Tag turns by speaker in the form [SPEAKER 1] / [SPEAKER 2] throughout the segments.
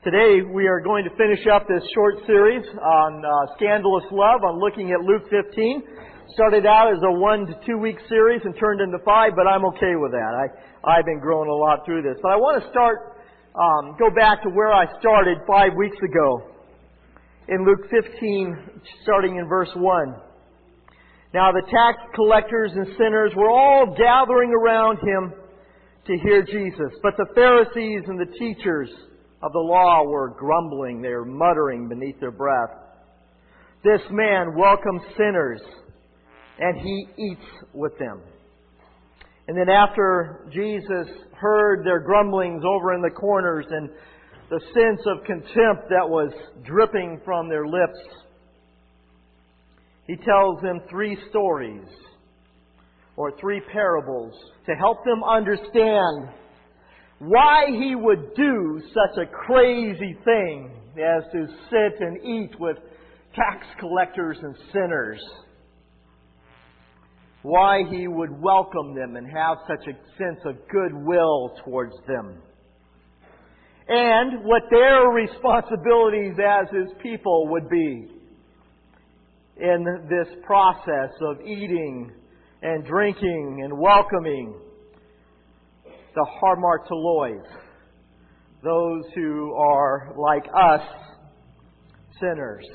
[SPEAKER 1] Today we are going to finish up this short series on scandalous love, on looking at Luke 15. Started out as a 1 to 2 week series and turned into 5, but I'm okay with that. I've been growing a lot through this. But I want to go back to where I started 5 weeks ago in Luke 15, starting in verse 1. Now the tax collectors and sinners were all gathering around him to hear Jesus, but the Pharisees and the teachers of the law were grumbling. They were muttering beneath their breath. This man welcomes sinners, and he eats with them. And then after Jesus heard their grumblings over in the corners and the sense of contempt that was dripping from their lips, He tells them 3 stories or 3 parables to help them understand why He would do such a crazy thing as to sit and eat with tax collectors and sinners. Why He would welcome them and have such a sense of goodwill towards them. And what their responsibilities as His people would be in this process of eating and drinking and welcoming the hamartolois, those who are like us, sinners.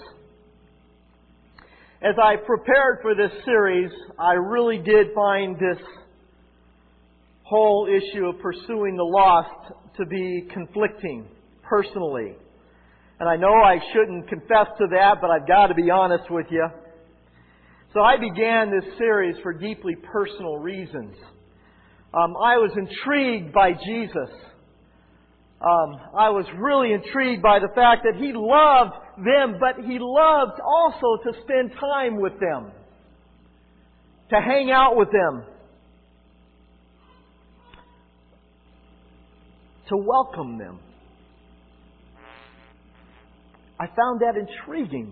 [SPEAKER 1] As I prepared for this series, I really did find this whole issue of pursuing the lost to be conflicting personally. And I know I shouldn't confess to that, but I've got to be honest with you. So I began this series for deeply personal reasons. I was intrigued by Jesus. I was really intrigued by the fact that He loved them, but He loved also to spend time with them, to hang out with them, to welcome them. I found that intriguing.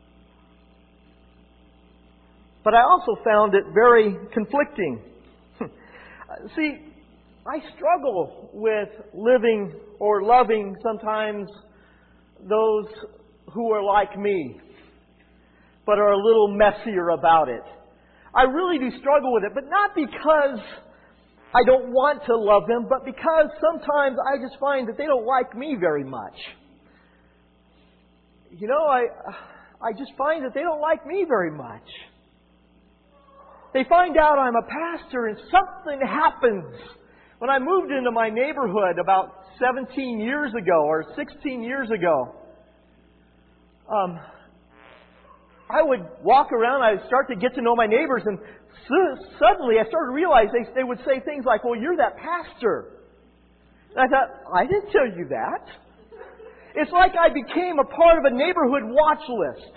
[SPEAKER 1] But I also found it very conflicting. See, I struggle with living or loving sometimes those who are like me, but are a little messier about it. I really do struggle with it, but not because I don't want to love them, but because sometimes I just find that they don't like me very much. You know, I just find that they don't like me very much. They find out I'm a pastor and something happens. When I moved into my neighborhood about 17 years ago or 16 years ago, I would walk around, I would start to get to know my neighbors, and suddenly I started to realize they would say things like, "Well, you're that pastor." And I thought, I didn't tell you that. It's like I became a part of a neighborhood watch list.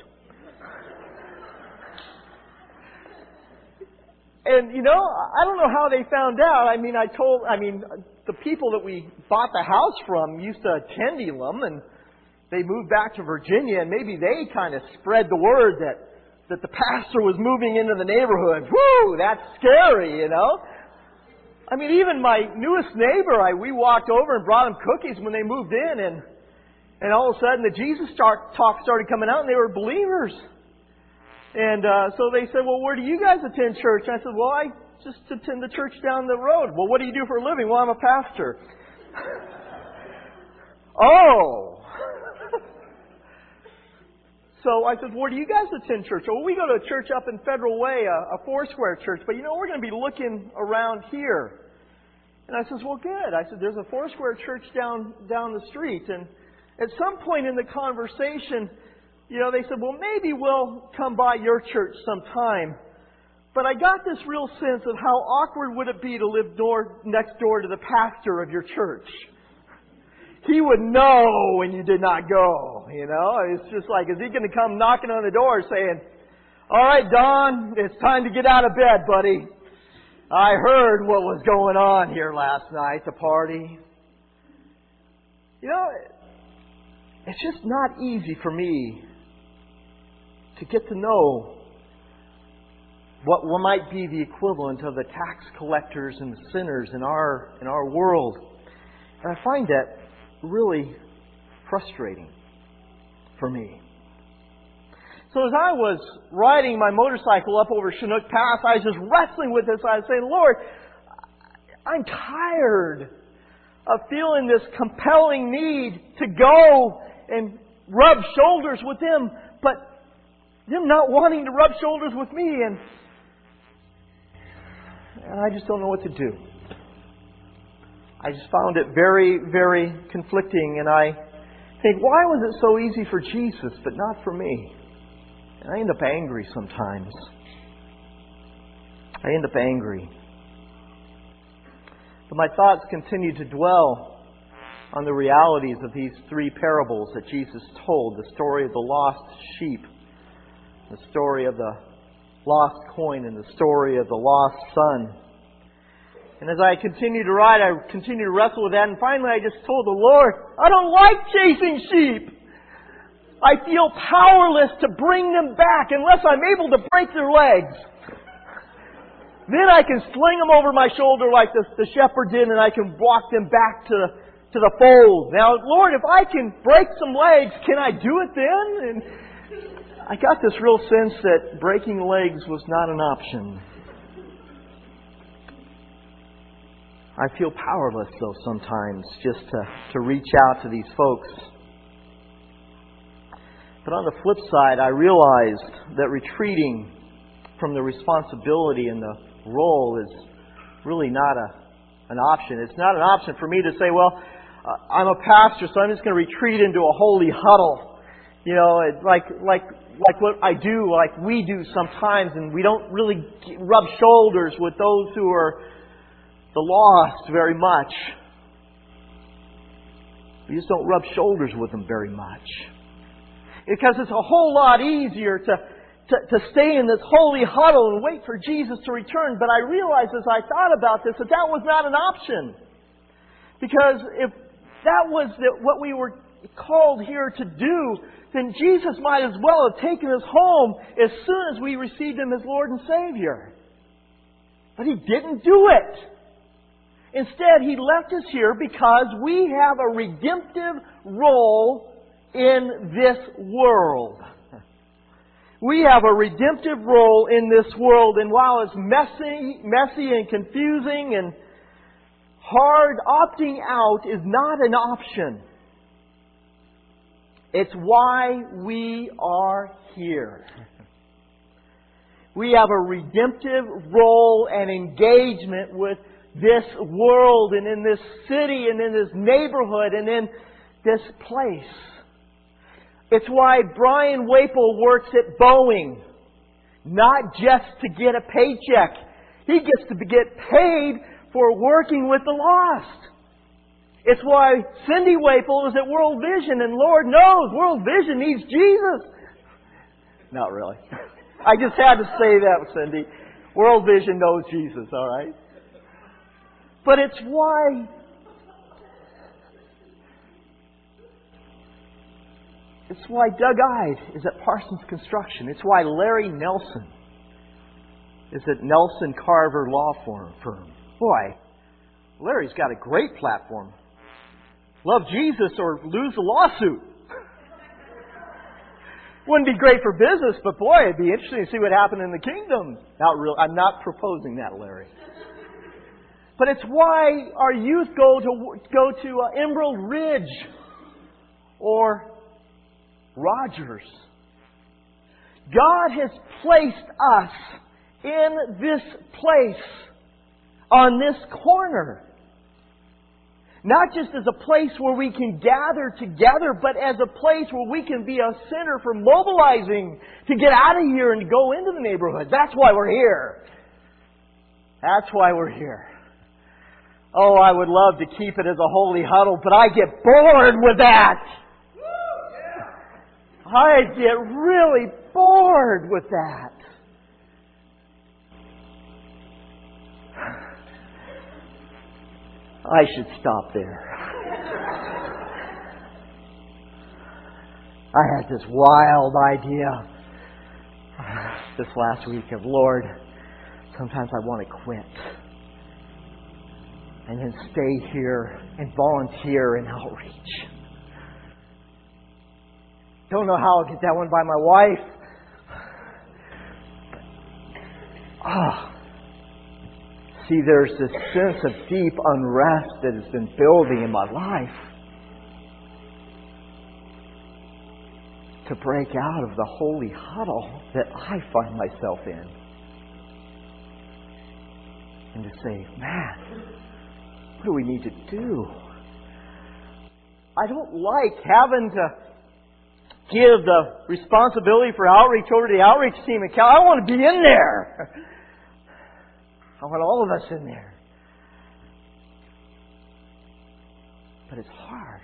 [SPEAKER 1] And, you know, I don't know how they found out. The people that we bought the house from used to attend Elam, and they moved back to Virginia, and maybe they kind of spread the word that the pastor was moving into the neighborhood. Whoo, that's scary, you know. I mean, even my newest neighbor, we walked over and brought them cookies when they moved in, and all of a sudden the Jesus talk started coming out, and they were believers. And so they said, "Well, where do you guys attend church?" And I said, "Well, I just attend the church down the road." "Well, what do you do for a living?" "Well, I'm a pastor." Oh. So I said, "Where do you guys attend church?" "Well, we go to a church up in Federal Way, a Foursquare church. But, you know, we're going to be looking around here." And I said, "Well, good." I said, "There's a Foursquare church down the street." And at some point in the conversation, you know, they said, "Well, maybe we'll come by your church sometime." But I got this real sense of how awkward would it be to live next door to the pastor of your church. He would know when you did not go, you know. It's just like, is he going to come knocking on the door saying, "All right, Don, it's time to get out of bed, buddy. I heard what was going on here last night, the party." You know, it's just not easy for me to get to know what might be the equivalent of the tax collectors and the sinners in our world. And I find that really frustrating for me. So as I was riding my motorcycle up over Chinook Pass, I was just wrestling with this. I was saying, Lord, I'm tired of feeling this compelling need to go and rub shoulders with them, but them not wanting to rub shoulders with me, and I just don't know what to do. I just found it very, very conflicting, and I think, why was it so easy for Jesus, but not for me? And I end up angry sometimes. I end up angry. But my thoughts continue to dwell on the realities of these three parables that Jesus told. The story of the lost sheep, the story of the lost coin, and the story of the lost son. And as I continue to ride, I continue to wrestle with that. And finally I just told the Lord, I don't like chasing sheep. I feel powerless to bring them back unless I'm able to break their legs. Then I can sling them over my shoulder like the shepherd did, and I can walk them back to the fold. Now, Lord, if I can break some legs, can I do it then? And I got this real sense that breaking legs was not an option. I feel powerless, though, sometimes, just to reach out to these folks. But on the flip side, I realized that retreating from the responsibility and the role is really not an option. It's not an option for me to say, well, I'm a pastor, so I'm just going to retreat into a holy huddle. You know, like what I do, like we do sometimes, and we don't really rub shoulders with those who are the lost very much. We just don't rub shoulders with them very much. Because it's a whole lot easier to stay in this holy huddle and wait for Jesus to return. But I realized as I thought about this that was not an option. Because if that was what we were called here to do, then Jesus might as well have taken us home as soon as we received Him as Lord and Savior. But He didn't do it. Instead, He left us here because we have a redemptive role in this world. We have a redemptive role in this world, and while it's messy and confusing and hard, opting out is not an option. It's why we are here. We have a redemptive role and engagement with this world and in this city and in this neighborhood and in this place. It's why Brian Waple works at Boeing. Not just to get a paycheck. He gets to get paid for working with the lost. It's why Cindy Waple is at World Vision, and Lord knows World Vision needs Jesus. Not really. I just had to say that, Cindy. World Vision knows Jesus, all right? But it's why Doug Ide is at Parsons Construction. It's why Larry Nelson is at Nelson Carver Law Firm. Boy, Larry's got a great platform. Love Jesus or lose a lawsuit. Wouldn't be great for business, but boy, it'd be interesting to see what happened in the kingdom. I'm not proposing that, Larry. But it's why our youth go to Emerald Ridge or Rogers. God has placed us in this place, on this corner. Not just as a place where we can gather together, but as a place where we can be a center for mobilizing to get out of here and to go into the neighborhood. That's why we're here. That's why we're here. Oh, I would love to keep it as a holy huddle, but I get bored with that. I get really bored with that. I should stop there. I had this wild idea this last week of, Lord, sometimes I want to quit. And then stay here and volunteer in outreach. Don't know how I'll get that one by my wife. See, there's this sense of deep unrest that has been building in my life. To break out of the holy huddle that I find myself in. And to say, man, what do we need to do? I don't like having to give the responsibility for outreach over to the outreach team. I want to be in there. I want all of us in there. But it's hard.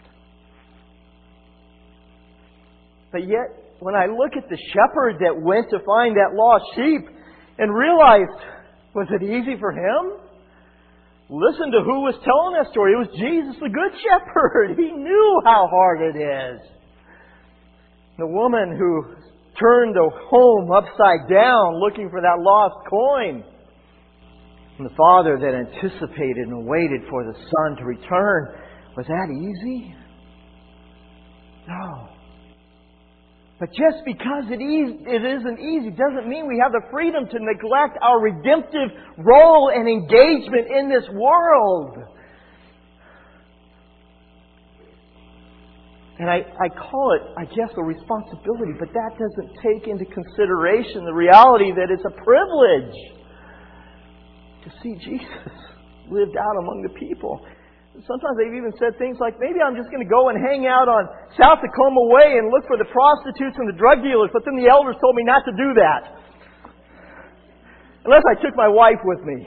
[SPEAKER 1] But yet, when I look at the shepherd that went to find that lost sheep and realized, was it easy for him? Listen to who was telling that story. It was Jesus, the Good Shepherd. He knew how hard it is. The woman who turned the home upside down looking for that lost coin. And the father that anticipated and waited for the son to return. Was that easy? No. But just because it isn't easy doesn't mean we have the freedom to neglect our redemptive role and engagement in this world. And I call it, I guess, a responsibility, but that doesn't take into consideration the reality that it's a privilege to see Jesus lived out among the people. Sometimes they've even said things like, maybe I'm just going to go and hang out on South Tacoma Way and look for the prostitutes and the drug dealers, but then the elders told me not to do that. Unless I took my wife with me.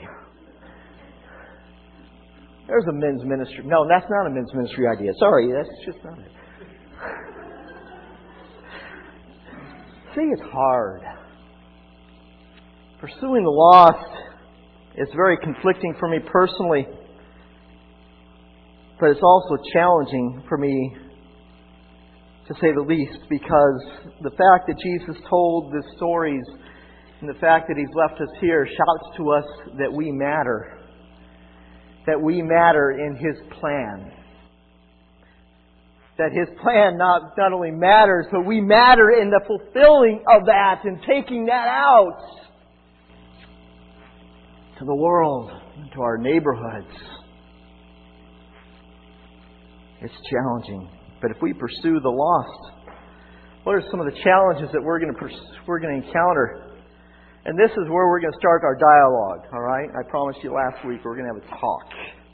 [SPEAKER 1] There's a men's ministry. No, that's not a men's ministry idea. Sorry, that's just not it. See, it's hard. Pursuing the lost is very conflicting for me personally. But it's also challenging for me, to say the least, because the fact that Jesus told the stories and the fact that He's left us here shouts to us that we matter. That we matter in His plan. That His plan not only matters, but we matter in the fulfilling of that and taking that out to the world, to our neighborhoods. It's challenging. But if we pursue the lost, what are some of the challenges that we're going to encounter? And this is where we're going to start our dialogue, all right? I promised you last week we're going to have a talk.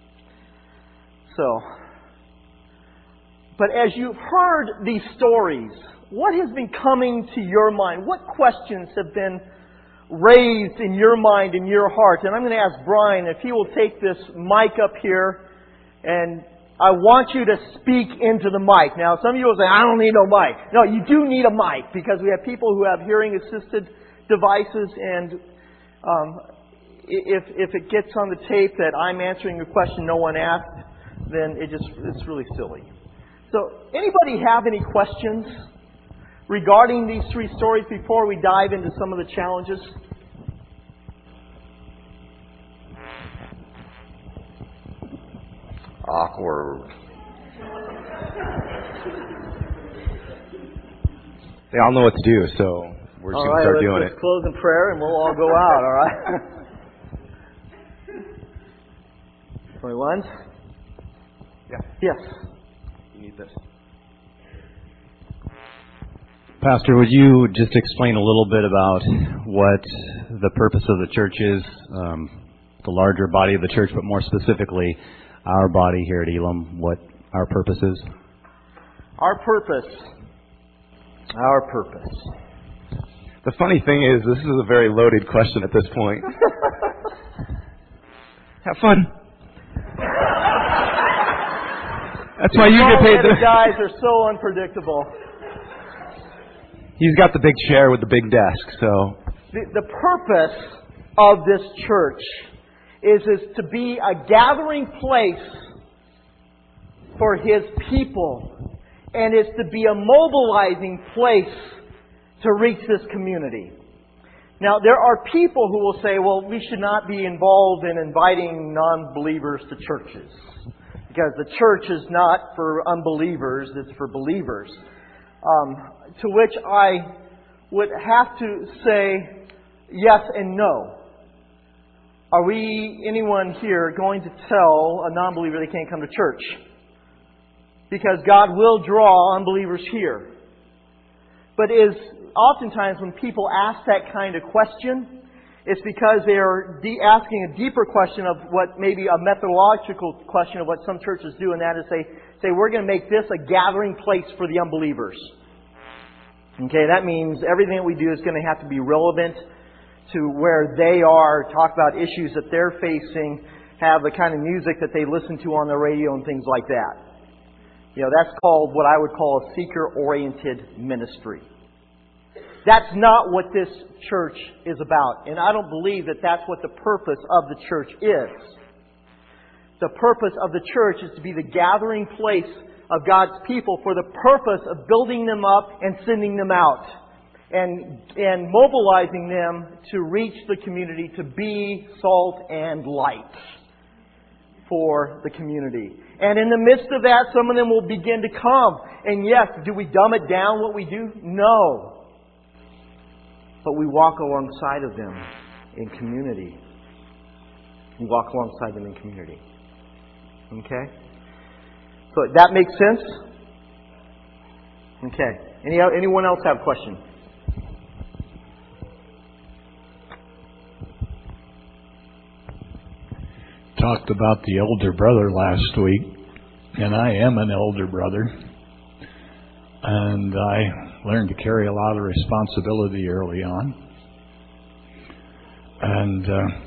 [SPEAKER 1] But as you've heard these stories, what has been coming to your mind? What questions have been raised in your mind, in your heart? And I'm going to ask Brian if he will take this mic up here, and I want you to speak into the mic. Now, some of you will say, I don't need no mic. No, you do need a mic, because we have people who have hearing-assisted devices, and if it gets on the tape that I'm answering a question no one asked, then it's really silly. So, anybody have any questions regarding these three stories before we dive into some of the challenges?
[SPEAKER 2] Awkward. They all know what to do, so we're just going to start doing it.
[SPEAKER 1] Let's close in prayer and we'll all go out, all right? 21?
[SPEAKER 2] Yeah.
[SPEAKER 1] Yes.
[SPEAKER 2] You need this.
[SPEAKER 3] Pastor, would you just explain a little bit about what the purpose of the church is, the larger body of the church, but more specifically, our body here at Elam, what our purpose is?
[SPEAKER 1] Our purpose.
[SPEAKER 2] The funny thing is, this is a very loaded question at this point. Have fun. That's why you get paid.
[SPEAKER 1] The guys are so unpredictable.
[SPEAKER 2] He's got the big chair with the big desk, so.
[SPEAKER 1] The purpose of this church is to be a gathering place for His people. And it's to be a mobilizing place to reach this community. Now, there are people who will say, well, we should not be involved in inviting non-believers to churches, because the church is not for unbelievers, it's for believers. to which I would have to say yes and no. Are we, anyone here, going to tell a non-believer they can't come to church? Because God will draw unbelievers here. But oftentimes when people ask that kind of question, it's because they are asking a deeper question of what maybe a methodological question of what some churches do, and that is say we're going to make this a gathering place for the unbelievers. Okay, that means everything that we do is going to have to be relevant to where they are, talk about issues that they're facing, have the kind of music that they listen to on the radio and things like that. That's called what I would call a seeker-oriented ministry. That's not what this church is about. And I don't believe that that's what the purpose of the church is. The purpose of the church is to be the gathering place of God's people for the purpose of building them up and sending them out. And mobilizing them to reach the community, to be salt and light for the community. And in the midst of that, some of them will begin to come. And yes, do we dumb it down what we do? No. But we walk alongside of them in community. We walk alongside them in community. Okay? So that makes sense? Okay. Anyone else have a question?
[SPEAKER 4] Talked about the elder brother last week, and I am an elder brother, and I learned to carry a lot of responsibility early on, and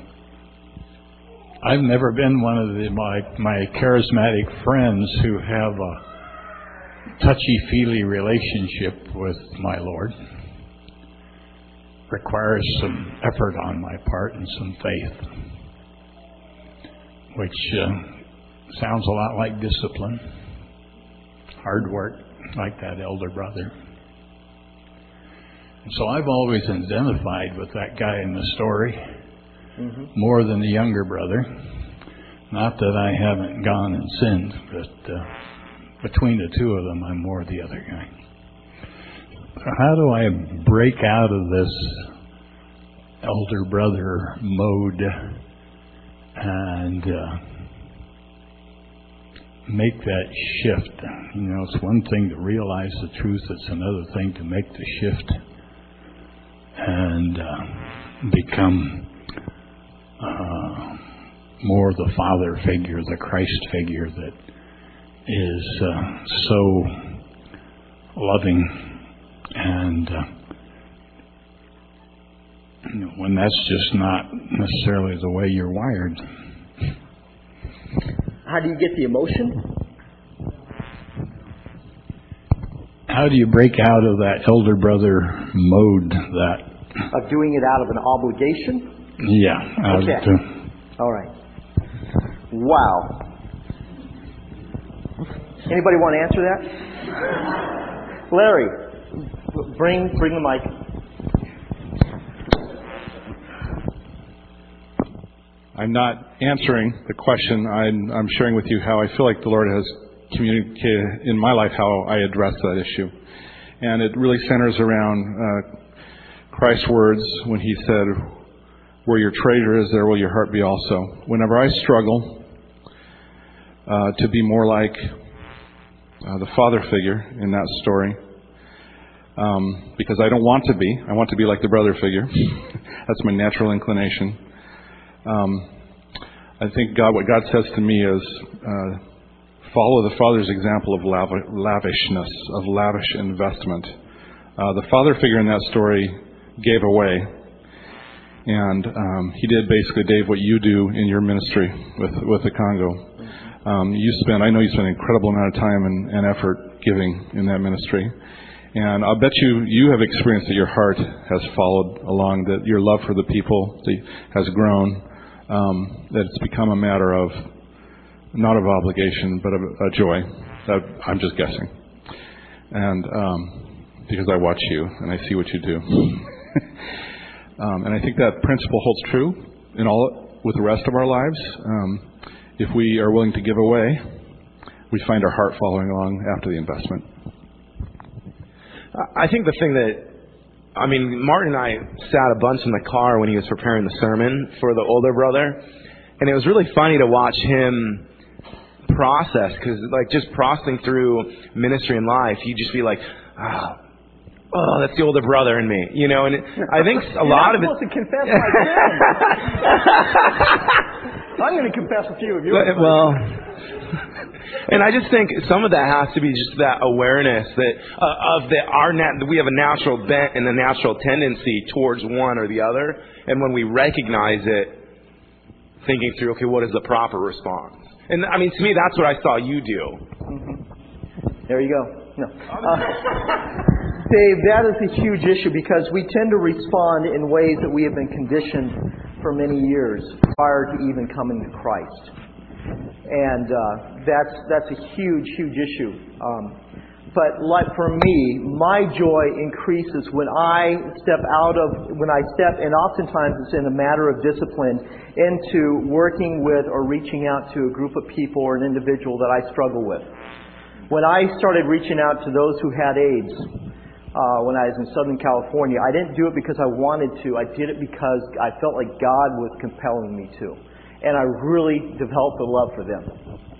[SPEAKER 4] I've never been one of my charismatic friends who have a touchy-feely relationship with my Lord. Requires some effort on my part and some faith, which sounds a lot like discipline, hard work, like that elder brother. And so I've always identified with that guy in the story more than the younger brother. Not that I haven't gone and sinned, but between the two of them, I'm more the other guy. So how do I break out of this elder brother mode and make that shift? It's one thing to realize the truth, it's another thing to make the shift and become more the father figure, the Christ figure that is so loving, and when that's just not necessarily the way you're wired.
[SPEAKER 1] How do you get the emotion?
[SPEAKER 4] How do you break out of that elder brother mode?
[SPEAKER 1] Of doing it out of an obligation?
[SPEAKER 4] Yeah.
[SPEAKER 1] Okay. All right. Wow. Anybody want to answer that? Larry, bring the mic.
[SPEAKER 5] I'm not answering the question. I'm sharing with you how I feel like the Lord has communicated in my life how I address that issue. And it really centers around Christ's words when He said, "Where your treasure is, there will your heart be also." Whenever I struggle to be more like the father figure in that story, because I don't want to be. I want to be like the brother figure. That's my natural inclination. I think what God says to me is follow the Father's example of lavishness, of lavish investment. The father figure in that story gave away, and he did basically, Dave, what you do in your ministry with the Congo. I know you spend an incredible amount of time and effort giving in that ministry. And I'll bet you have experienced that your heart has followed along, that your love for the people has grown, that it's become a matter of, not of obligation, but of a joy. I'm just guessing. And because I watch you and I see what you do. And I think that principle holds true with the rest of our lives. If we are willing to give away, we find our heart following along after the investment.
[SPEAKER 2] I think the thing that, Martin and I sat a bunch in the car when he was preparing the sermon for the older brother, and it was really funny to watch him process, because just processing through ministry and life, you'd just be like, oh, that's the older brother in me, and I think a lot of it...
[SPEAKER 1] I'm supposed to confess my sin. I'm going to confess a few of yours.
[SPEAKER 2] Well, and I just think some of that has to be just that awareness that we have a natural bent and a natural tendency towards one or the other, and when we recognize it, thinking through, okay, what is the proper response? And to me, that's what I saw you do.
[SPEAKER 1] Mm-hmm. There you go. No. Dave, that is a huge issue because we tend to respond in ways that we have been conditioned for many years prior to even coming to Christ. And that's a huge, huge issue. But for me, my joy increases when I step, and oftentimes it's in a matter of discipline, into working with or reaching out to a group of people or an individual that I struggle with. When I started reaching out to those who had AIDS, when I was in Southern California, I didn't do it because I wanted to. I did it because I felt like God was compelling me to. And I really developed a love for them.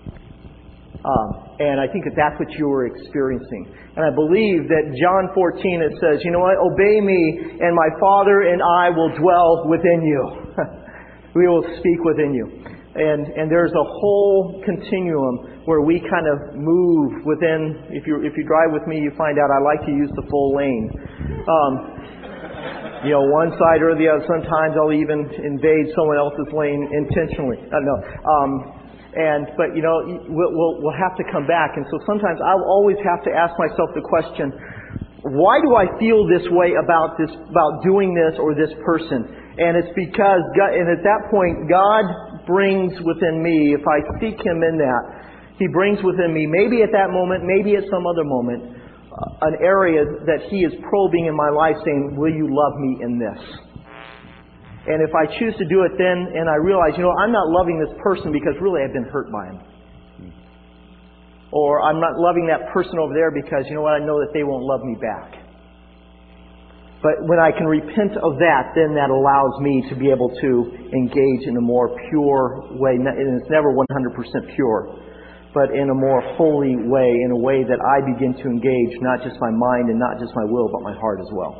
[SPEAKER 1] And I think that's what you were experiencing. And I believe that John 14, it says, you know what? Obey me, and my Father and I will dwell within you. We will speak within you. And there's a whole continuum where we kind of move within. If you drive with me, you find out I like to use the full lane. One side or the other. Sometimes I'll even invade someone else's lane intentionally. But we'll have to come back. And so sometimes I'll always have to ask myself the question, why do I feel this way about doing this or this person? And it's because God, and at that point, God brings within me, if I seek Him in that, He brings within me, maybe at that moment, maybe at some other moment, an area that He is probing in my life saying, will you love me in this? And if I choose to do it then, and I realize, I'm not loving this person because really I've been hurt by him. Or I'm not loving that person over there because, I know that they won't love me back. But when I can repent of that, then that allows me to be able to engage in a more pure way. And it's never 100% pure, but in a more holy way, in a way that I begin to engage not just my mind and not just my will, but my heart as well.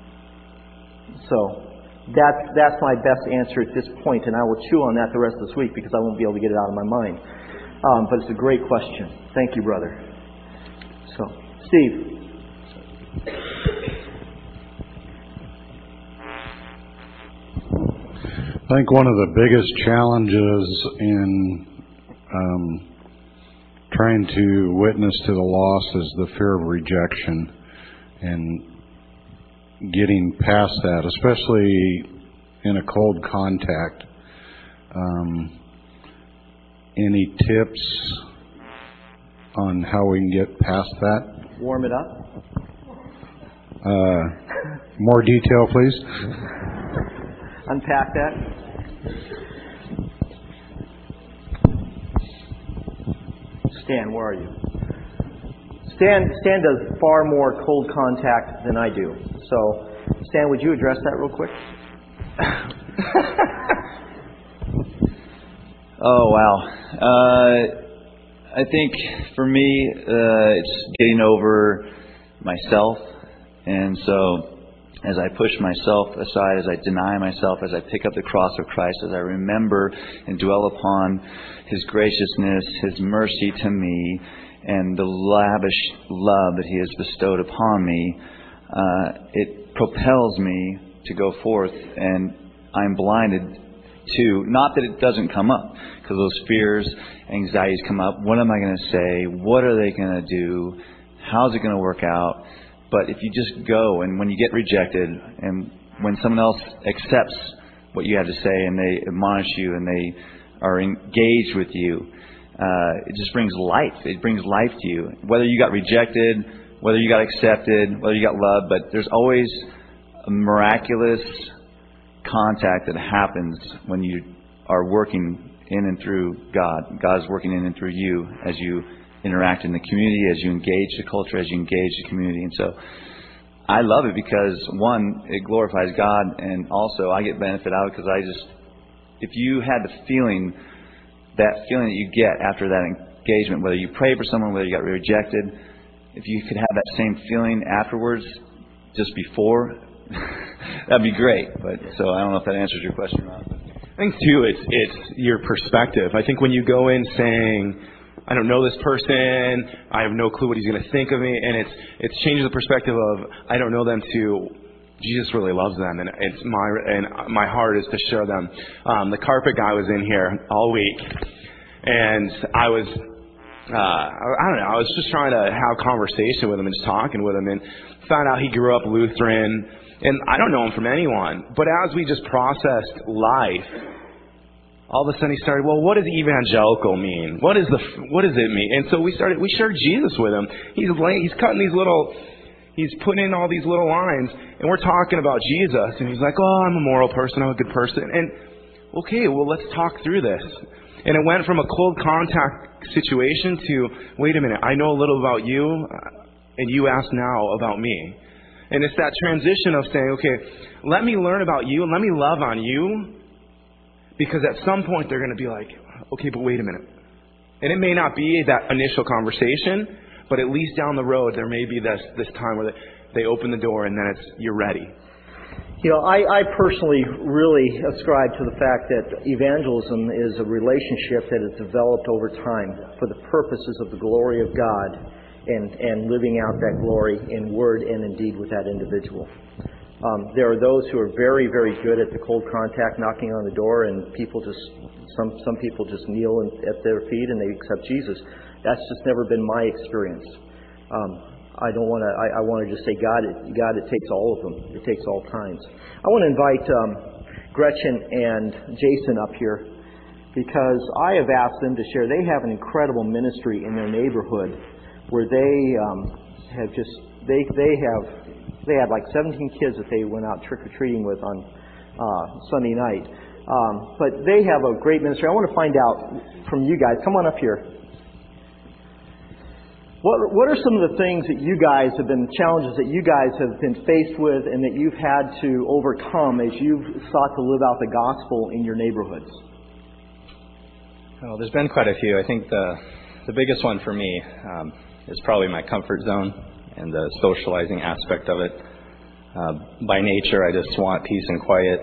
[SPEAKER 1] So that's my best answer at this point, and I will chew on that the rest of this week because I won't be able to get it out of my mind. But it's a great question. Thank you, brother. So, Steve.
[SPEAKER 6] I think one of the biggest challenges in trying to witness to the lost is the fear of rejection, and getting past that, especially in a cold contact. Any tips on how we can get past that?
[SPEAKER 1] Warm it up.
[SPEAKER 6] More detail, please.
[SPEAKER 1] Unpack that. Stan, where are you? Stan does far more cold contact than I do. So, Stan, would you address that real quick?
[SPEAKER 7] Oh, wow. I think for me, it's getting over myself. And so as I push myself aside, as I deny myself, as I pick up the cross of Christ, as I remember and dwell upon His graciousness, His mercy to me, and the lavish love that He has bestowed upon me, it propels me to go forth, and I'm blinded to, not that it doesn't come up, because those fears, anxieties come up. What am I going to say? What are they going to do? How's it going to work out? But if you just go, and when you get rejected, and when someone else accepts what you have to say, and they admonish you, and they are engaged with you, it just brings life. It brings life to you. Whether you got rejected, whether you got accepted, whether you got loved, but there's always a miraculous contact that happens when you are working in and through God. God is working in and through you as you interact in the community, as you engage the culture, as you engage the community. And so I love it because, one, it glorifies God, and also I get benefit out because if you had the feeling that you get after that engagement, whether you pray for someone, whether you got rejected, if you could have that same feeling afterwards, just before, that'd be great. But so I don't know if that answers your question or not.
[SPEAKER 2] I think too, it's your perspective. I think when you go in saying, I don't know this person, I have no clue what he's going to think of me, and it's changing the perspective of I don't know them to Jesus really loves them, and my heart is to show them. The carpet guy was in here all week, and I don't know, I was just trying to have conversation with him and just talking with him, and found out he grew up Lutheran, and I don't know him from anyone. But as we just processed life, all of a sudden he started, well, what does evangelical mean? What does it mean? And so we shared Jesus with him. He's cutting he's putting in all these little lines, and we're talking about Jesus, and he's like, oh, I'm a moral person, I'm a good person. And okay, well, let's talk through this. And it went from a cold contact situation to, wait a minute, I know a little about you, and you ask now about me. And it's that transition of saying, okay, let me learn about you and let me love on you, because at some point they're going to be like, okay, but wait a minute. And it may not be that initial conversation, but at least down the road there may be this time where they open the door and then you're ready.
[SPEAKER 1] You know, I personally really ascribe to the fact that evangelism is a relationship that is developed over time for the purposes of the glory of God and living out that glory in word and in deed with that individual. There are those who are very, very good at the cold contact, knocking on the door, and some people just kneel at their feet and they accept Jesus. That's just never been my experience. I want to just say, God, it takes all of them. It takes all kinds. I want to invite Gretchen and Jason up here because I have asked them to share. They have an incredible ministry in their neighborhood where they had like 17 kids that they went out trick-or-treating with on Sunday night. But they have a great ministry. I want to find out from you guys. Come on up here. What are some of the things that you guys have been, challenges that you guys have been faced with and that you've had to overcome as you've sought to live out the gospel in your neighborhoods?
[SPEAKER 8] Well, there's been quite a few. I think the biggest one for me is probably my comfort zone and the socializing aspect of it. By nature, I just want peace and quiet.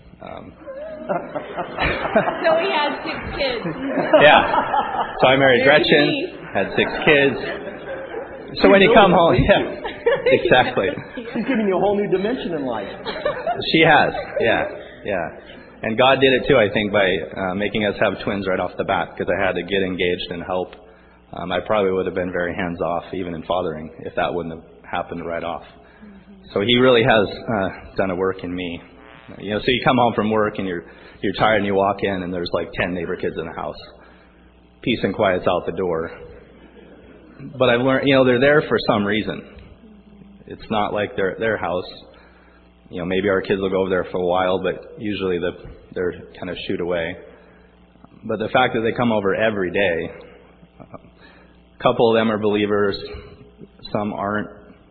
[SPEAKER 9] So he had 6 kids.
[SPEAKER 8] Yeah. So I married Gretchen, had 6 kids. So when you come home, yeah, exactly.
[SPEAKER 1] She's giving you a whole new dimension in life.
[SPEAKER 8] She has, yeah. And God did it too, I think, by making us have twins right off the bat, because I had to get engaged and help. I probably would have been very hands-off, even in fathering, if that wouldn't have happened right off. So He really has done a work in me. So you come home from work and you're tired and you walk in and there's like 10 neighbor kids in the house. Peace and quiet's out the door. But I've learned, they're there for some reason. It's not like they're at their house. Maybe our kids will go over there for a while, but usually they're kind of shooed away. But the fact that they come over every day, a couple of them are believers, some aren't.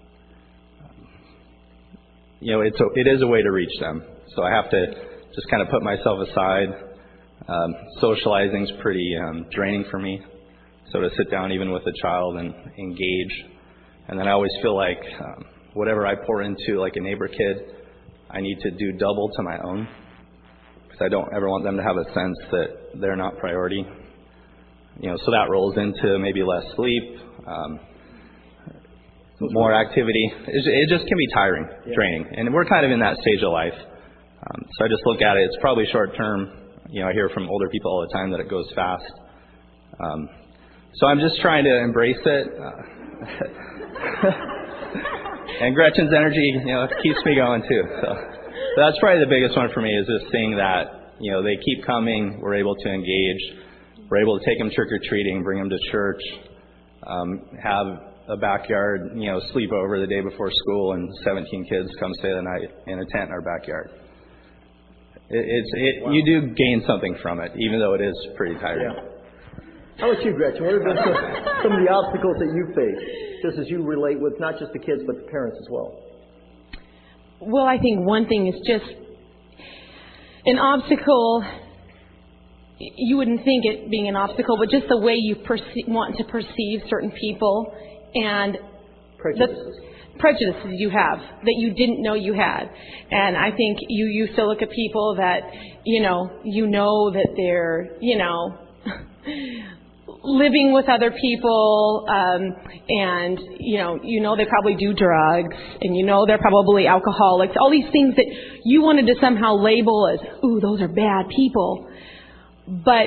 [SPEAKER 8] It is a way to reach them. So I have to just kind of put myself aside. Socializing's pretty draining for me. So to sit down even with a child and engage. And then I always feel like whatever I pour into like a neighbor kid, I need to do double to my own. Because I don't ever want them to have a sense that they're not priority. So that rolls into maybe less sleep, more activity. It just can be tiring, draining. And we're kind of in that stage of life. So I just look at it. It's probably short term. I hear from older people all the time that it goes fast. So I'm just trying to embrace it. And Gretchen's energy, keeps me going too. So that's probably the biggest one for me, is just seeing that, they keep coming. We're able to engage. We're able to take them trick-or-treating, bring them to church, have a backyard, sleep over the day before school, and 17 kids come stay the night in a tent in our backyard. You do gain something from it, even though it is pretty tiring.
[SPEAKER 1] Yeah. How about you, Gretchen? What have been some of the obstacles that you face, just as you relate with not just the kids, but the parents as well?
[SPEAKER 9] Well, I think one thing is just an obstacle. You wouldn't think it being an obstacle, but just the way you want to perceive certain people and prejudices you have that you didn't know you had. And I think you used to look at people that, you know that they're, living with other people, and they probably do drugs, and they're probably alcoholics. All these things that you wanted to somehow label as, ooh, those are bad people, but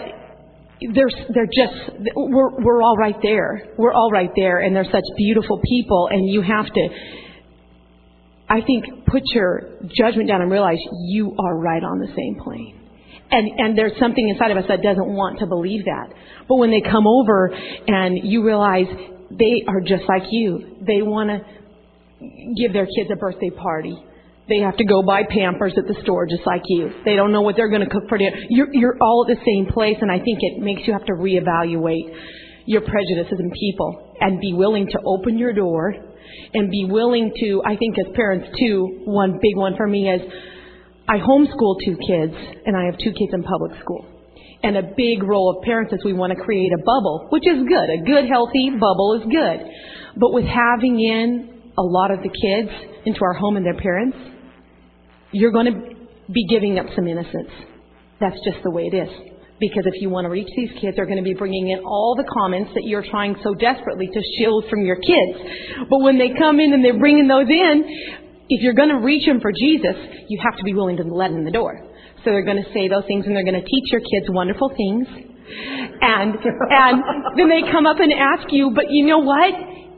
[SPEAKER 9] we're all right there. We're all right there, and they're such beautiful people, and you have to, I think, put your judgment down and realize you are right on the same plane. And there's something inside of us that doesn't want to believe that. But when they come over and you realize they are just like you, they want to give their kids a birthday party. They have to go buy Pampers at the store just like you. They don't know what they're going to cook for dinner. You're all at the same place, and I think it makes you have to reevaluate your prejudices in people and be willing to open your door and be willing to, I think as parents too, one big one for me is I homeschool 2 kids, and I have 2 kids in public school. And a big role of parents is we want to create a bubble, which is good. A good, healthy bubble is good. But with having in a lot of the kids into our home and their parents, you're going to be giving up some innocence. That's just the way it is. Because if you want to reach these kids, they're going to be bringing in all the comments that you're trying so desperately to shield from your kids. But when they come in and they're bringing those in, if you're going to reach them for Jesus, you have to be willing to let them in the door. So they're going to say those things, and they're going to teach your kids wonderful things. And then they come up and ask you, but you know what?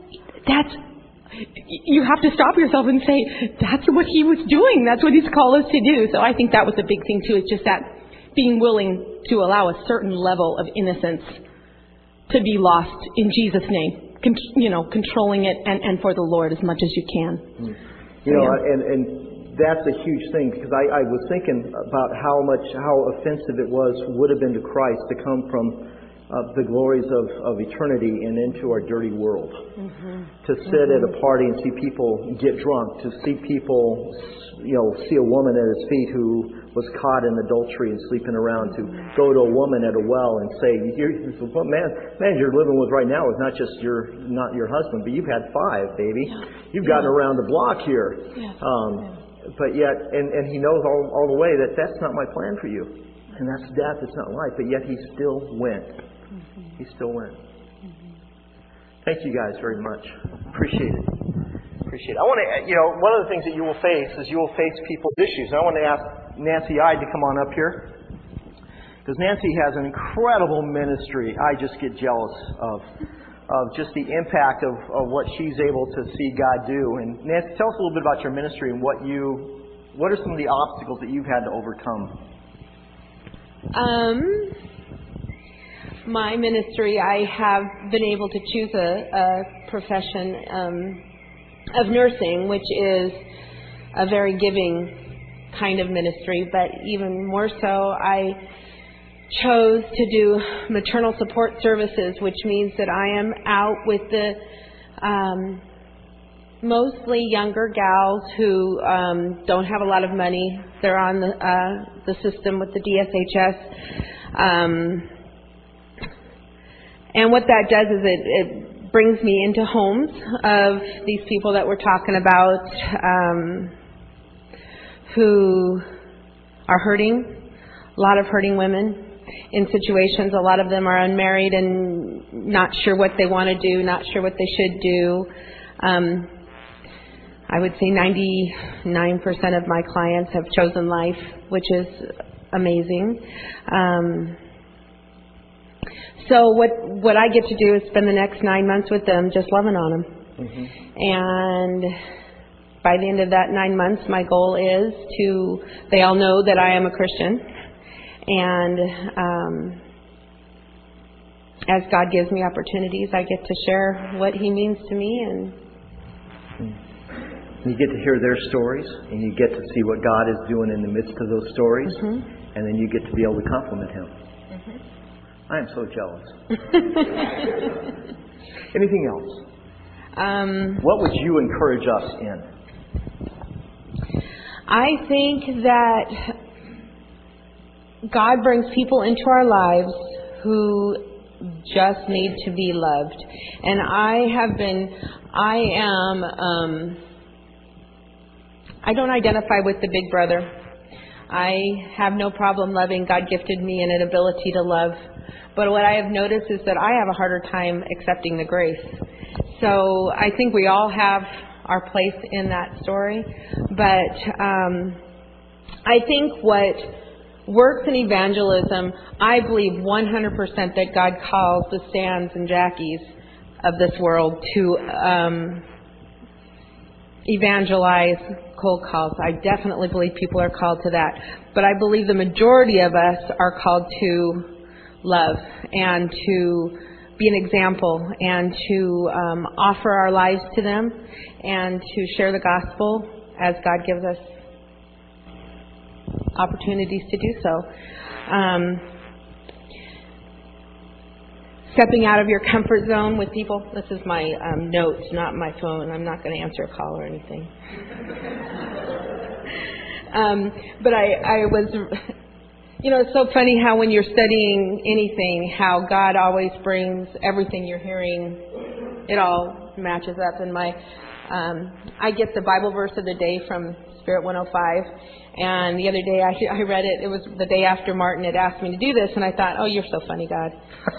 [SPEAKER 9] You have to stop yourself and say, that's what he was doing. That's what he's called us to do. So I think that was a big thing too, is just that being willing to allow a certain level of innocence to be lost in Jesus' name. Controlling it and for the Lord as much as you can.
[SPEAKER 1] And that's a huge thing, because I was thinking about how offensive it would have been to Christ to come from the glories of eternity and into our dirty world. To sit at a party and see people get drunk, to see people, see a woman at his feet who was caught in adultery and sleeping around, to go to a woman at a well and say, what man you're living with right now is not just not your husband, but you've had 5, baby. You've gotten around the block here. But yet, and he knows all the way that's not my plan for you. And that's death, it's not life. But yet he still went. He still went. Thank you guys very much. Appreciate it. I want to, one of the things that you will face is you will face people's issues. And I want to ask Nancy Ide to come on up here, because Nancy has an incredible ministry. I just get jealous of just the impact of what she's able to see God do. And Nancy, tell us a little bit about your ministry and what are some of the obstacles that you've had to overcome?
[SPEAKER 9] My ministry, I have been able to choose a profession of nursing, which is a very giving kind of ministry. But even more so, I chose to do maternal support services, which means that I am out with the mostly younger gals who don't have a lot of money. They're on the system with the DSHS. And what that does is it brings me into homes of these people that we're talking about who are hurting, a lot of hurting women in situations. A lot of them are unmarried and not sure what they want to do, not sure what they should do. I would say 99% of my clients have chosen life, which is amazing. So what I get to do is spend the next 9 months with them, just loving on them. And by the end of that 9 months, my goal is they all know that I am a Christian. And as God gives me opportunities, I get to share what He means to me. And
[SPEAKER 1] you get to hear their stories, and you get to see what God is doing in the midst of those stories. And then you get to be able to compliment Him. I am so jealous. Anything else? What would you encourage us in?
[SPEAKER 9] I think that God brings people into our lives who just need to be loved. And I don't identify with the big brother. I have no problem loving. God gifted me an ability to love. But what I have noticed is that I have a harder time accepting the grace. So I think we all have our place in that story. But I think what works in evangelism, I believe 100% that God calls the Stans and Jackies of this world to evangelize cold calls. I definitely believe people are called to that. But I believe the majority of us are called to love and to be an example and to offer our lives to them and to share the gospel as God gives us opportunities to do so. Stepping out of your comfort zone with people. This is my notes, not my phone. I'm not going to answer a call or anything. But I was, it's so funny how when you're studying anything, how God always brings everything you're hearing, it all matches up. And I get the Bible verse of the day from Spirit 105. And the other day I read it. It was the day after Martin had asked me to do this, and I thought, oh, you're so funny, God.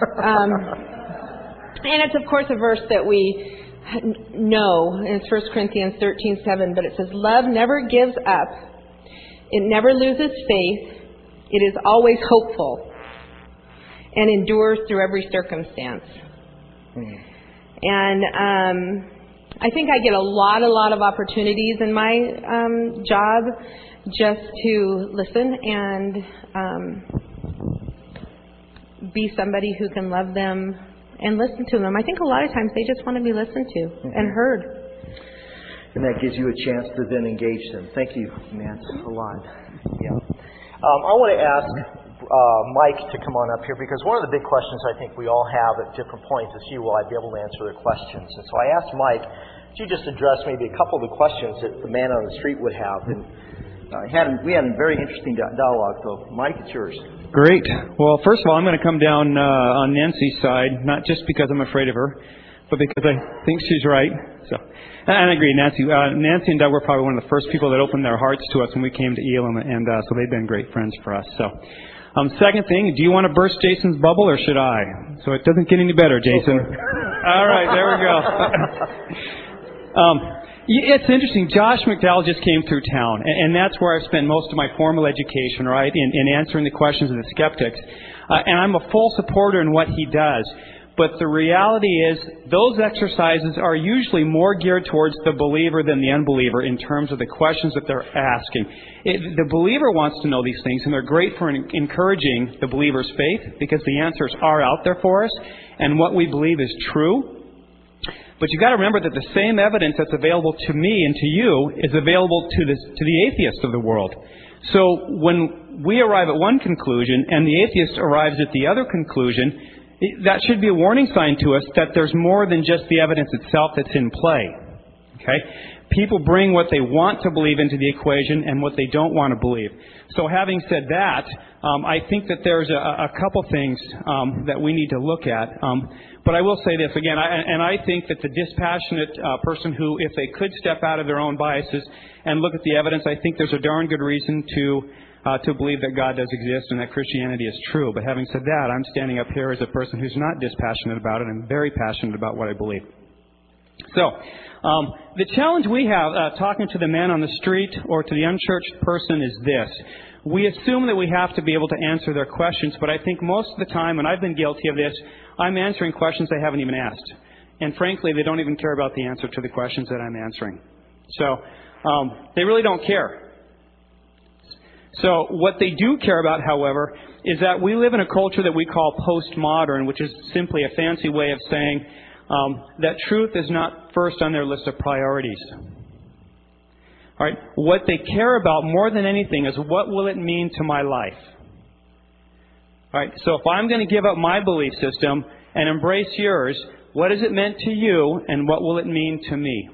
[SPEAKER 9] And it's, of course, a verse that we know. And it's 1 Corinthians 13:7, but it says, love never gives up. It never loses faith. It is always hopeful and endures through every circumstance. And I think I get a lot of opportunities in my job just to listen and be somebody who can love them and listen to them. I think a lot of times they just want to be listened to and heard.
[SPEAKER 1] And that gives you a chance to then engage them. Thank you, Nance, a lot. Yeah. I want to ask Mike to come on up here, because one of the big questions I think we all have at different points is, will I be able to answer their questions? And so I asked Mike to just address maybe a couple of the questions that the man on the street would have. And we had a very interesting dialogue. So, Mike, it's yours.
[SPEAKER 10] Great. Well, first of all, I'm going to come down on Nancy's side, not just because I'm afraid of her, but because I think she's right. So, and I agree, Nancy. Nancy and Doug were probably one of the first people that opened their hearts to us when we came to Elam, and so they've been great friends for us. So, second thing, do you want to burst Jason's bubble or should I? So it doesn't get any better, Jason. All right, there we go. It's interesting. Josh McDowell just came through town, and that's where I've spent most of my formal education, right, in answering the questions of the skeptics. And I'm a full supporter in what he does. But the reality is those exercises are usually more geared towards the believer than the unbeliever in terms of the questions that they're asking. The believer wants to know these things, and they're great for encouraging the believer's faith because the answers are out there for us, and what we believe is true. But you've got to remember that the same evidence that's available to me and to you is available to the atheist of the world. So when we arrive at one conclusion and the atheist arrives at the other conclusion, that should be a warning sign to us that there's more than just the evidence itself that's in play. Okay? People bring what they want to believe into the equation and what they don't want to believe. So having said that, I think that there's a couple things that we need to look at. But I will say this again, I think that the dispassionate person who, if they could step out of their own biases and look at the evidence, I think there's a darn good reason to believe that God does exist and that Christianity is true. But having said that, I'm standing up here as a person who's not dispassionate about it and very passionate about what I believe. So, the challenge we have talking to the man on the street or to the unchurched person is this. We assume that we have to be able to answer their questions, but I think most of the time, and I've been guilty of this, I'm answering questions they haven't even asked. And frankly, they don't even care about the answer to the questions that I'm answering. So, they really don't care. So what they do care about, however, is that we live in a culture that we call postmodern, which is simply a fancy way of saying that truth is not first on their list of priorities. All right? What they care about more than anything is what will it mean to my life? All right, so if I'm going to give up my belief system and embrace yours, what has it meant to you and what will it mean to me?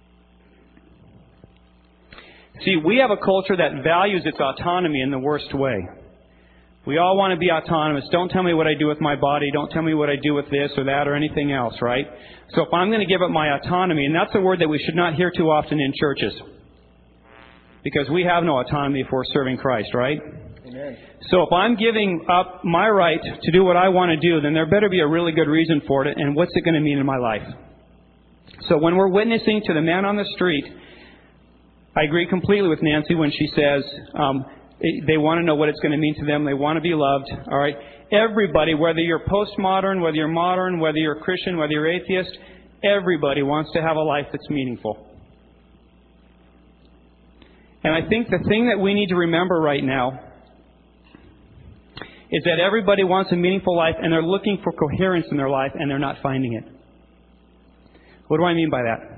[SPEAKER 10] See, we have a culture that values its autonomy in the worst way. We all want to be autonomous. Don't tell me what I do with my body. Don't tell me what I do with this or that or anything else, right? So if I'm going to give up my autonomy, and that's a word that we should not hear too often in churches, because we have no autonomy if we're serving Christ, right?
[SPEAKER 1] Amen.
[SPEAKER 10] So if I'm giving up my right to do what I want to do, then there better be a really good reason for it, and what's it going to mean in my life? So when we're witnessing to the man on the street, I agree completely with Nancy when she says they want to know what it's going to mean to them. They want to be loved. All right. Everybody, whether you're postmodern, whether you're modern, whether you're Christian, whether you're atheist, everybody wants to have a life that's meaningful. And I think the thing that we need to remember right now is that everybody wants a meaningful life and they're looking for coherence in their life and they're not finding it. What do I mean by that?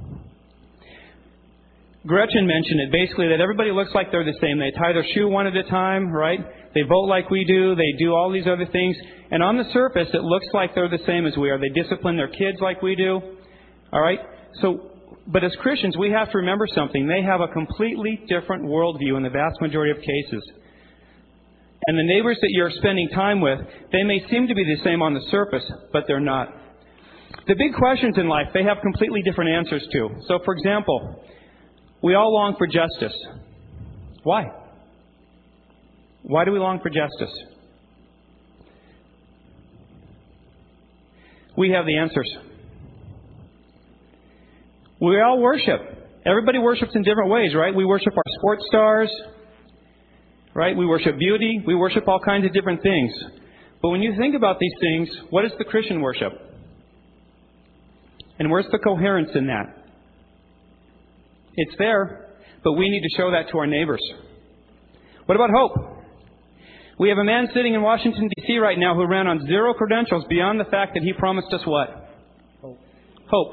[SPEAKER 10] Gretchen mentioned it, basically that everybody looks like they're the same. They tie their shoe one at a time, right? They vote like we do. They do all these other things. And on the surface, it looks like they're the same as we are. They discipline their kids like we do. All right? But as Christians, we have to remember something. They have a completely different worldview in the vast majority of cases. And the neighbors that you're spending time with, they may seem to be the same on the surface, but they're not. The big questions in life, they have completely different answers to. So, for example, we all long for justice. Why? Why do we long for justice? We have the answers. We all worship. Everybody worships in different ways, right? We worship our sports stars, right? We worship beauty. We worship all kinds of different things. But when you think about these things, what is the Christian worship? And where's the coherence in that? It's there, but we need to show that to our neighbors. What about hope? We have a man sitting in Washington, D.C. right now who ran on 0 credentials beyond the fact that he promised us what? Hope.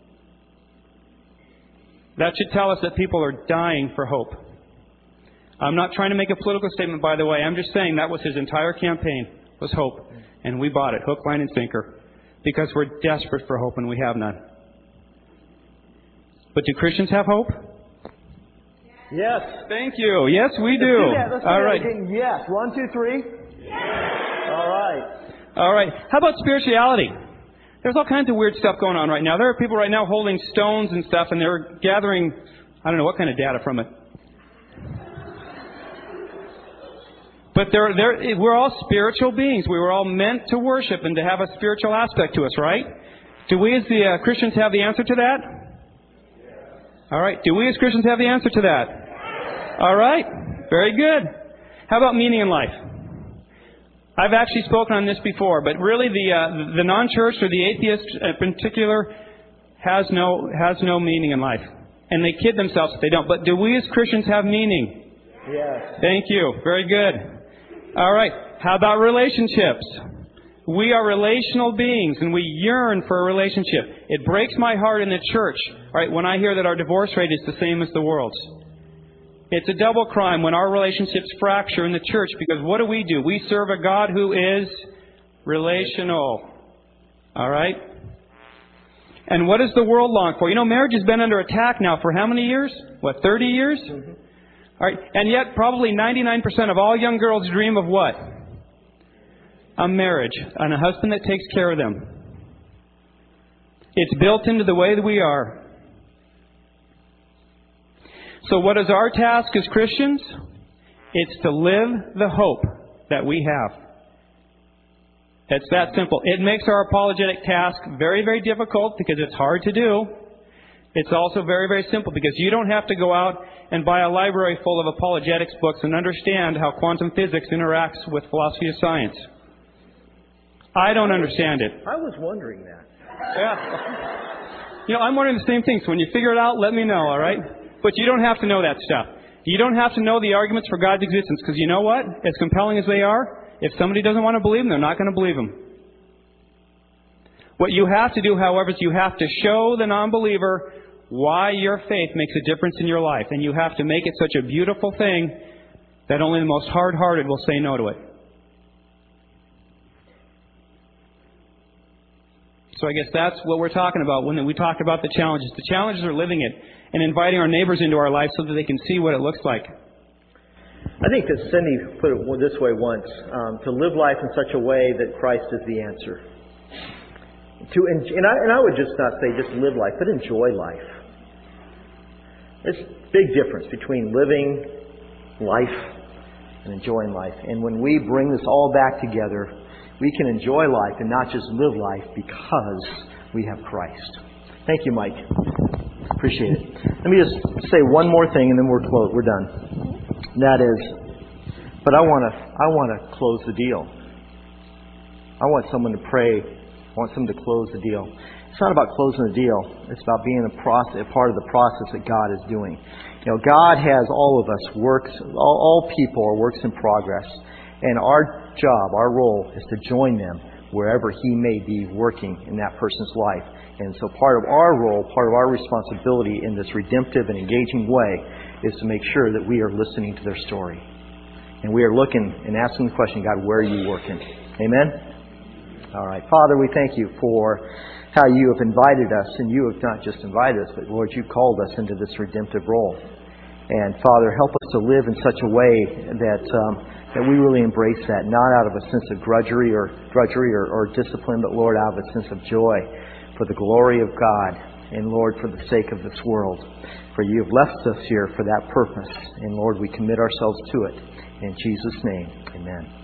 [SPEAKER 10] That should tell us that people are dying for hope. I'm not trying to make a political statement, by the way. I'm just saying that was his entire campaign, was hope. And we bought it, hook, line, and sinker, because we're desperate for hope and we have none. But do Christians have hope?
[SPEAKER 1] Yes.
[SPEAKER 10] Thank you. Yes, we do.
[SPEAKER 1] Let's do that again. Yes. 1, 2, 3. Yes. All right.
[SPEAKER 10] All right. How about spirituality? There's all kinds of weird stuff going on right now. There are people right now holding stones and stuff, and they're gathering, I don't know what kind of data from it. But we're all spiritual beings. We were all meant to worship and to have a spiritual aspect to us, right? Do we as the Christians have the answer to that? All right. Do we as Christians have the answer to that? All right. Very good. How about meaning in life? I've actually spoken on this before, but really the non-church or the atheist in particular has no meaning in life. And they kid themselves if they don't. But do we as Christians have meaning?
[SPEAKER 1] Yes.
[SPEAKER 10] Thank you. Very good. All right. How about relationships? We are relational beings, and we yearn for a relationship. It breaks my heart in the church, right, when I hear that our divorce rate is the same as the world's. It's a double crime when our relationships fracture in the church, because what do? We serve a God who is relational. All right? And what does the world long for? You know, marriage has been under attack now for how many years? 30 years? Mm-hmm. All right. And yet probably 99% of all young girls dream of what? A marriage and a husband that takes care of them. It's built into the way that we are. So what is our task as Christians? It's to live the hope that we have. It's that simple. It makes our apologetic task very, very difficult because it's hard to do. It's also very, very simple because you don't have to go out and buy a library full of apologetics books and understand how quantum physics interacts with philosophy of science. I don't understand it.
[SPEAKER 1] I was wondering that.
[SPEAKER 10] Yeah. You know, I'm wondering the same thing. So when you figure it out, let me know, all right? But you don't have to know that stuff. You don't have to know the arguments for God's existence, because you know what? As compelling as they are, if somebody doesn't want to believe them, they're not going to believe them. What you have to do, however, is you have to show the non-believer why your faith makes a difference in your life. And you have to make it such a beautiful thing that only the most hard-hearted will say no to it. So I guess that's what we're talking about when we talk about the challenges. The challenges are living it and inviting our neighbors into our life so that they can see what it looks like.
[SPEAKER 1] I think that Cindy put it this way once, to live life in such a way that Christ is the answer. And I would just not say just live life, but enjoy life. There's a big difference between living life and enjoying life. And when we bring this all back together, we can enjoy life and not just live life because we have Christ. Thank you, Mike. Appreciate it. Let me just say one more thing and then we're done. And that is, but I want to close the deal. I want someone to pray. I want someone to close the deal. It's not about closing the deal. It's about being a part of the process that God is doing. God has all of us works. All people are works in progress, and our job, our role, is to join them wherever He may be working in that person's life. And so, part of our role, part of our responsibility in this redemptive and engaging way, is to make sure that we are listening to their story, and we are looking and asking the question, God, where are you working? Amen. All right. Father, we thank you for how you have invited us, and you have not just invited us, but Lord, you've called us into this redemptive role. And Father, help us to live in such a way that we really embrace that, not out of a sense of drudgery or discipline, but Lord, out of a sense of joy for the glory of God, and Lord, for the sake of this world. For you have left us here for that purpose, and Lord, we commit ourselves to it. In Jesus' name, amen.